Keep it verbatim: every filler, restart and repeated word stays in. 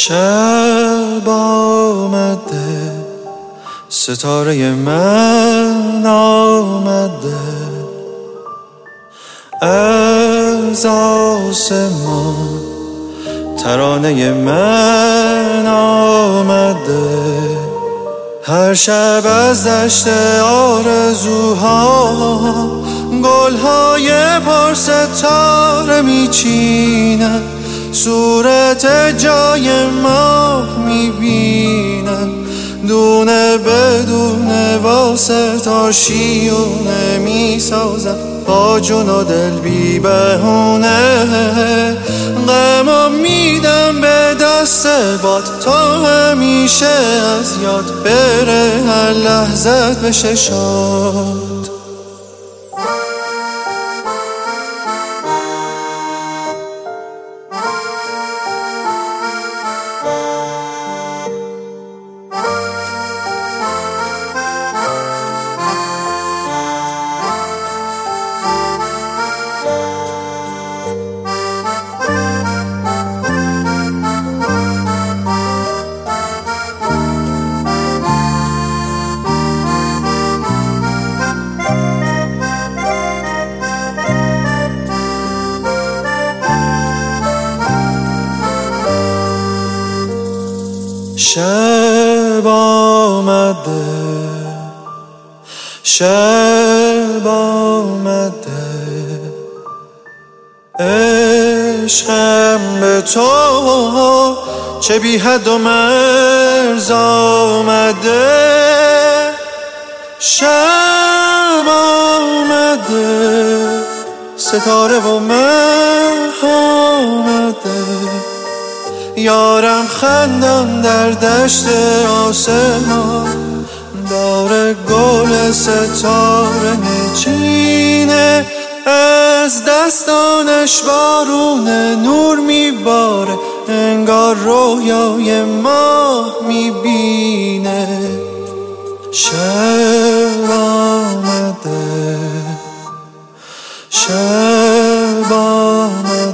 شب آمده، ستاره من آمده، از آسمان ترانه من آمده. هر شب از دشت آرزوها گلهای پرستاره میچینن، صورت جای ماه میبینن، دونه بدونه واسه شیونه میسازن، با جون و دل بی بهونه. غمم میدم به دست باد تا همیشه از یاد بره، هر لحظت بشه شاد. شب آمده، شب آمده، عشقم به تو چه بی حد و مرز آمده. شب آمده، ستاره و مه آمده، یارم خندان در دشت آسمان، داره گل ستاره میچینه، از دستانش بارون نور میباره، انگار رویای ماه میبینه. شب آمده، شب آمده.